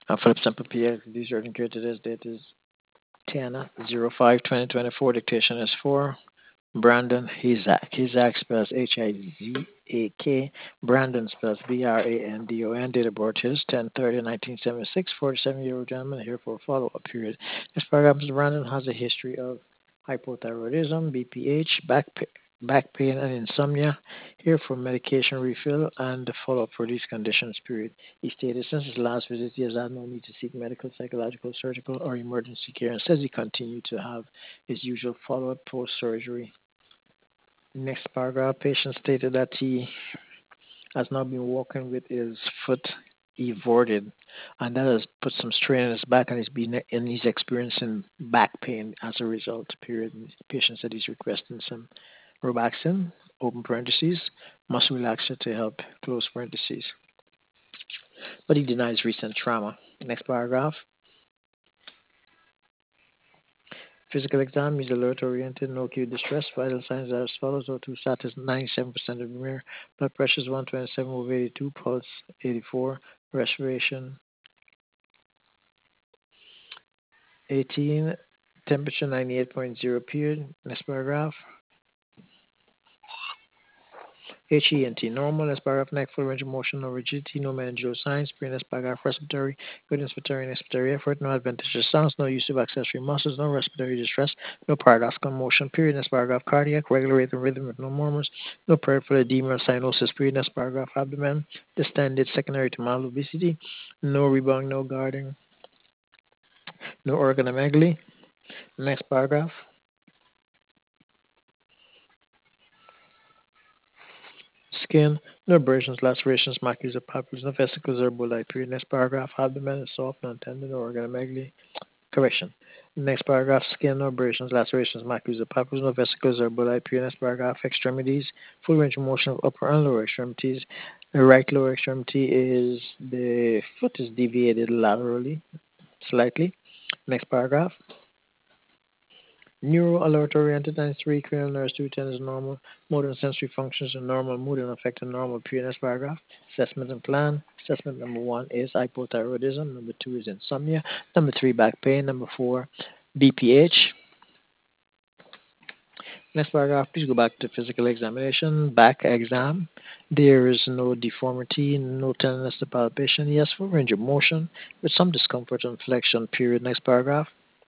Philip Semper Pierre, these are today's date is 10/05/2024. Dictation is 4. Brandon Hizak. Hizak spells Hizak. Brandon spells Brandon. Date of birth is 10/30/1976. 47-year-old gentleman here for a follow-up period. This paragraph is Brandon has a history of hypothyroidism, BPH, back pain, and insomnia. Here for medication refill and the follow-up for these conditions. Period. He stated since his last visit, he has had no need to seek medical, psychological, surgical, or emergency care, and says he continued to have his usual follow-up post-surgery. Next paragraph, patient stated that he has now been walking with his foot everted, and that has put some strain on his back, and he's experiencing back pain as a result. Period. The patient said he's requesting some Robaxin, open parentheses, muscle relaxer to help close parentheses, but he denies recent trauma. Next paragraph. Physical exam is alert oriented, no acute distress. Vital signs are as follows: O2 status 97% of the mirror, blood pressure is 127/82, pulse 84, respiration 18, temperature 98.0. Period. Next paragraph. HENT normal. Next paragraph. Neck full range of motion, no rigidity, no meningeal signs. Next paragraph. Respiratory, good inspiratory and expiratory effort, no adventitious sounds, no use of accessory muscles, no respiratory distress, no paradoxical motion. Period. Next paragraph. Cardiac, regular rhythm with no murmurs, no peripheral edema or cyanosis. Period. Next paragraph. Abdomen, distended, secondary to mild obesity, no rebound, no guarding, no organomegaly. Next paragraph. Skin, no abrasions, lacerations, macules, or papules, no vesicles or bullae. Period. Next paragraph. Abdomen is soft, non-tender, no organomegaly. Correction. Next paragraph. Skin, no abrasions, lacerations, macules, or papules, no vesicles or bullae. Period. Next paragraph. Extremities, full range of motion of upper and lower extremities. The right lower extremity is the foot is deviated laterally, slightly. Next paragraph. Neuro alert oriented and three cranial nerves 210 is normal. Motor and sensory functions are normal. Mood and affect are normal. PNS paragraph. Assessment and plan. Assessment number 1 is hypothyroidism. Number 2 is insomnia. Number 3 back pain. Number 4 BPH. Next paragraph. Please go back to physical examination. Back exam. There is no deformity, no tenderness to palpation. Yes, full range of motion with some discomfort and flexion. Period. Next paragraph.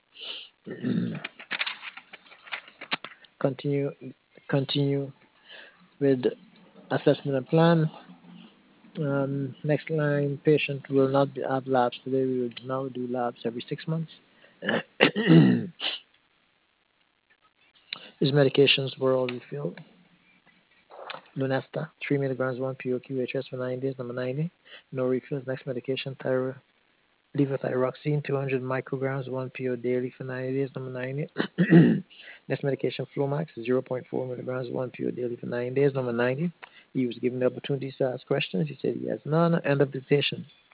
continue. Continue with assessment and plan. Next line, patient will not have labs today. We will now do labs every 6 months. His medications were all refilled. Lunesta, 3 milligrams, 1 POQHS for 9 days. Number 90, no refills. Next medication, levothyroxine, 200 micrograms, 1 PO daily for 90 days. Number 90. Next medication, Flomax, 0.4 milligrams, 1 PO daily for 9 days. Number 90. He was given the opportunity to ask questions. He said he has none. End of dictation.